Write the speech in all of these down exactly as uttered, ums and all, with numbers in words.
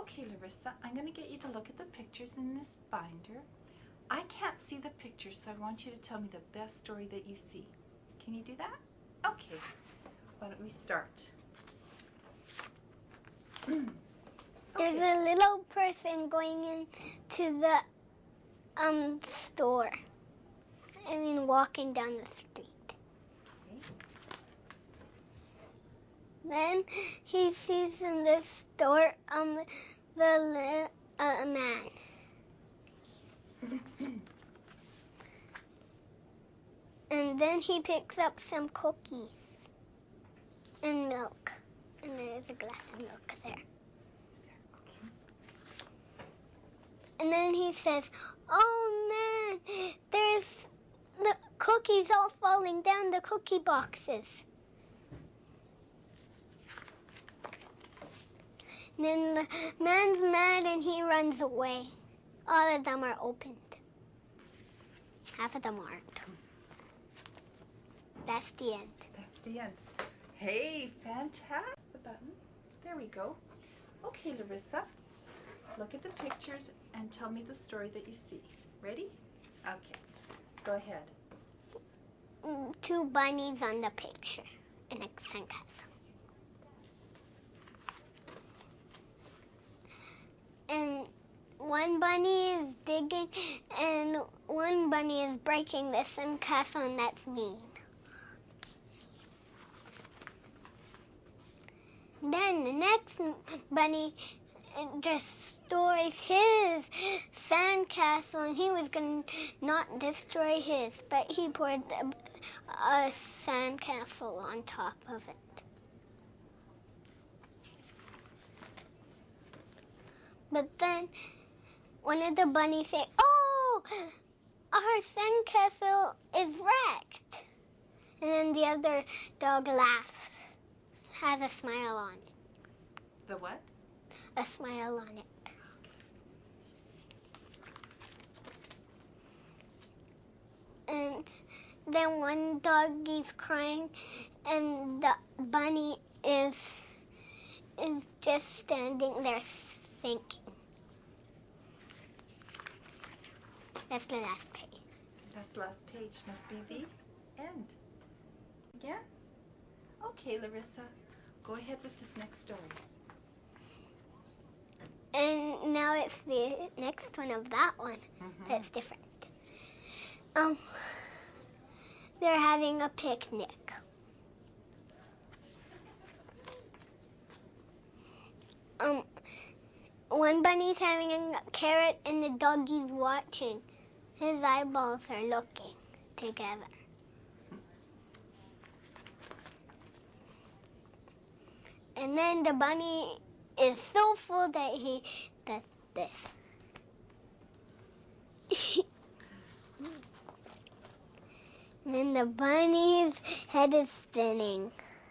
Okay, Larissa, I'm going to get you to look at the pictures in this binder. I can't see the pictures, so I want you to tell me the best story that you see. Can you do that? Okay. Why don't we start? There's Okay. a little person going into the um store. I mean, walking down the street. Okay. Then he sees in the store um the li- uh, man. And then he picks up some cookies and milk. And there's a glass of milk there. Okay. And then he says, "Oh man, there's the cookies all falling down the cookie boxes." And then the man's mad and he runs away. All of them are opened. Half of them aren't. That's the end. That's the end. Hey, fantastic. The button. There we go. Okay, Larissa, look at the pictures and tell me the story that you see. Ready? Okay. Go ahead. Mm, Two bunnies on the picture in a sandcastle. And one bunny is digging and one bunny is breaking the sandcastle, and that's mean. Then the next bunny destroys his sandcastle, and he was going to not destroy his, but he poured a, a sandcastle on top of it. But then one of the bunnies say, "Oh, our sandcastle is wrecked." And then the other dog laughs, has a smile on it. The what? A smile on it. And then one doggy's crying, and the bunny is is just standing there thinking. That's the last page. That last page must be the end. Again? Okay, Larissa, go ahead with this next story. And now it's the next one of that one. Mm-hmm. That's different. Um, they're having a picnic. Um, one bunny's having a carrot and the doggy's watching. His eyeballs are looking together. And then the bunny is so full that he does this. And then the bunny's head is spinning.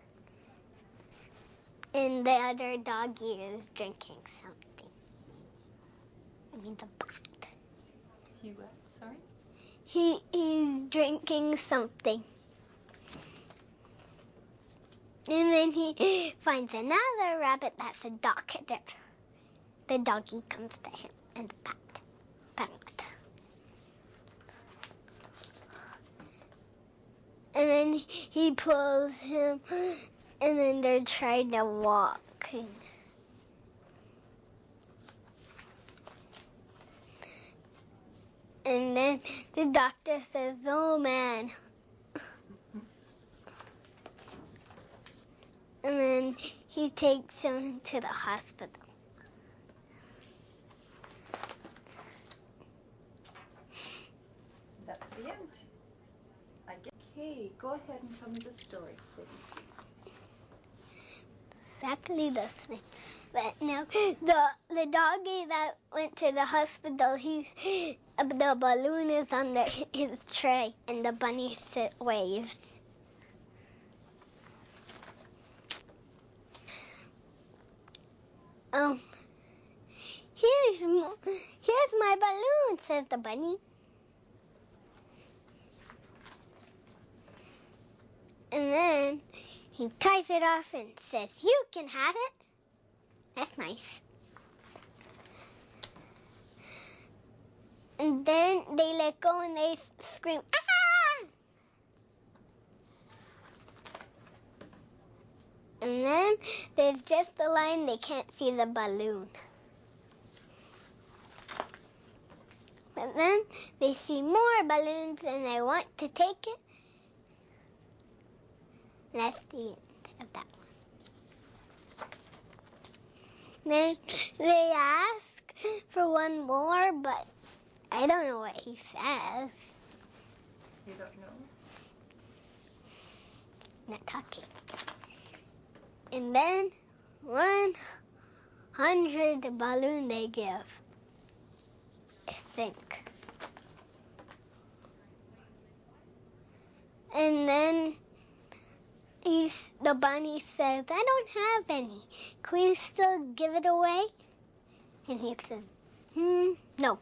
And the other doggy is drinking something. I mean the bat. He what? Sorry? He he's drinking something. And then he finds another rabbit that's a doctor. The doggy comes to him and the bat. Bat. And then he pulls him, and then they're trying to walk. And then the doctor says, "Oh man." And then he takes him to the hospital. That's the end. I get. Okay, go ahead and tell me the story that you see. Exactly the same. But now the the doggy that went to the hospital, he's the balloon is on the, his tray, and the bunny sit waves. Um, here's here's my balloon, says the bunny. And then he ties it off and says, "You can have it." That's nice. And then they let go and they scream, ah! And then there's just the line, they can't see the balloon. But then they see more balloons and they want to take it. And that's the end of that one. Then they ask for one more, but I don't know what he says. You don't know? Not talking. And then one hundred balloon they give, I think. And then he's, the bunny says, I don't have any. Can we still give it away? And he said, hmm, no.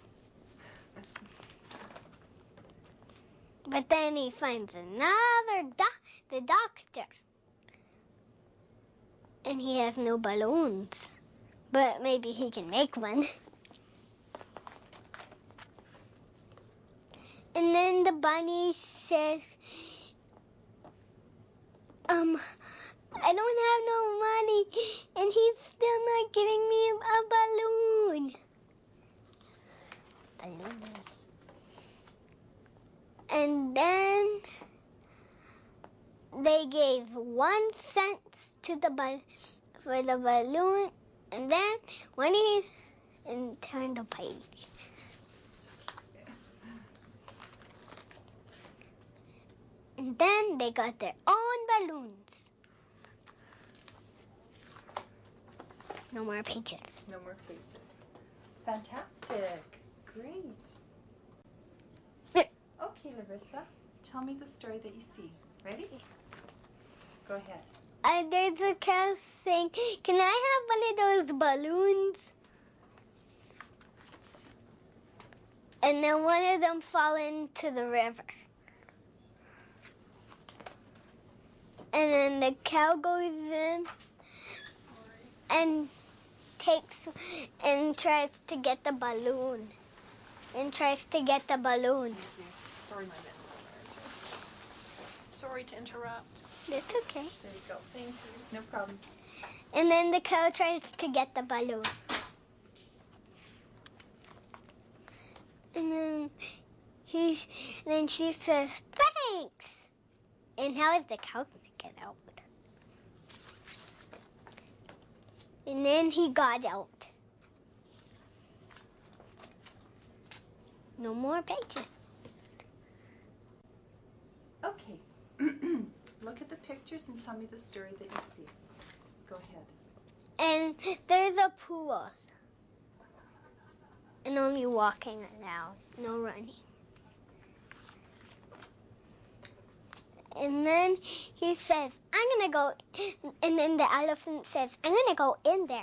But then he finds another doc, the doctor. And he has no balloons. But maybe he can make one. And then the bunny says, um, I don't have no money. And he's still not giving me a balloon. Balloon. And then they gave one cent to the bal- for the balloon, and then when he and turned the page. And then they got their own balloons. No more pages. No more pages. Fantastic. Great. Okay, Larissa, tell me the story that you see. Ready? Go ahead. Uh, there's a cow saying, can I have one of those balloons? And then one of them fall into the river. And then the cow goes in and takes and tries to get the balloon. And tries to get the balloon. Sorry, my bad. Sorry to interrupt. It's okay. There you go. Thank you. No problem. And then the cow tries to get the balloon. And then he, then she says, thanks. And how is the cow going to get out? And then he got out. No more pages. Okay. Look at the pictures and tell me the story that you see. Go ahead. And there's a pool. And only walking now, no running. And then he says, I'm going to go, and then the elephant says, I'm going to go in there.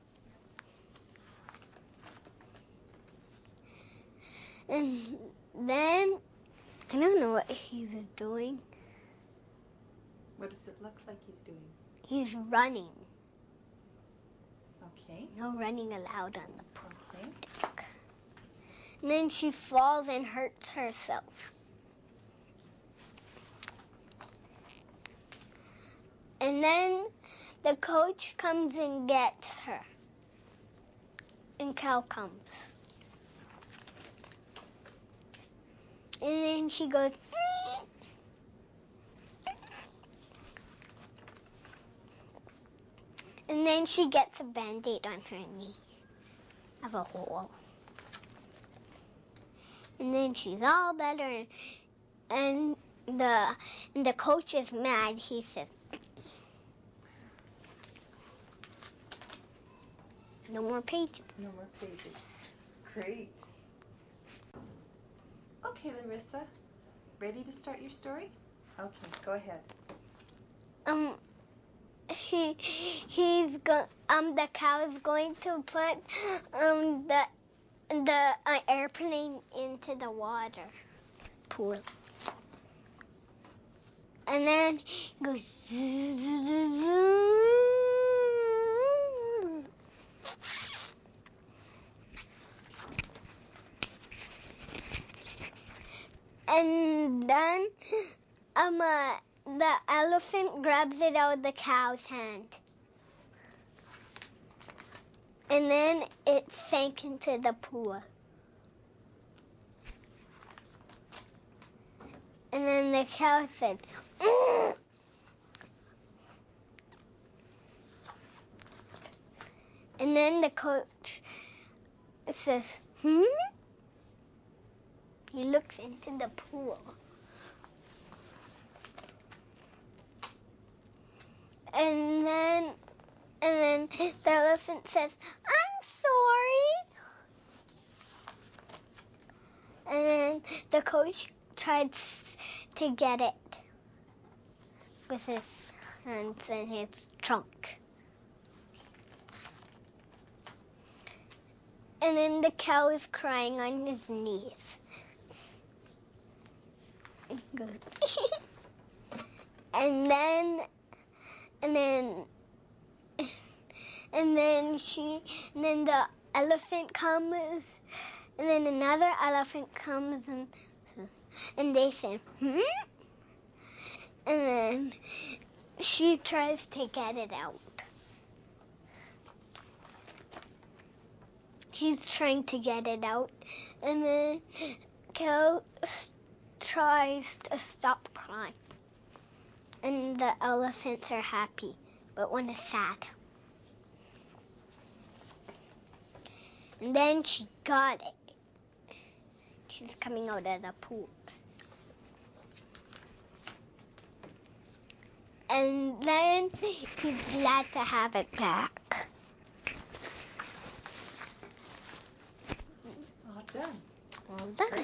And then, I don't know what he's doing. What does it look like he's doing? He's running. Okay. No running allowed on the pool. Okay. And then she falls and hurts herself. And then the coach comes and gets her. And Cow comes. And then she goes, and then she gets a Band-Aid on her knee of a hole. And then she's all better, and, and the and the coach is mad. He says, no more pages. No more pages. Great. Okay, Larissa. Ready to start your story? Okay, go ahead. Um, he he's go um the cow is going to put um the the uh, airplane into the water pool, and then he goes zzz, And then um, uh, the elephant grabs it out of the cow's hand. And then it sank into the pool. And then the cow said, "Mm." And then the coach says, hmm? He looks into the pool. And then, and then the elephant says, I'm sorry. And then the coach tried to get it with his hands in his trunk. And then the cow is crying on his knees. And goes, and then, and then, and then she, and then the elephant comes, and then another elephant comes, and and they say, hmm? And then she tries to get it out. She's trying to get it out, and then cow tries to stop crying. And the elephants are happy, but one is sad. And then she got it. She's coming out of the pool. And then he's glad to have it back. All done. Well done.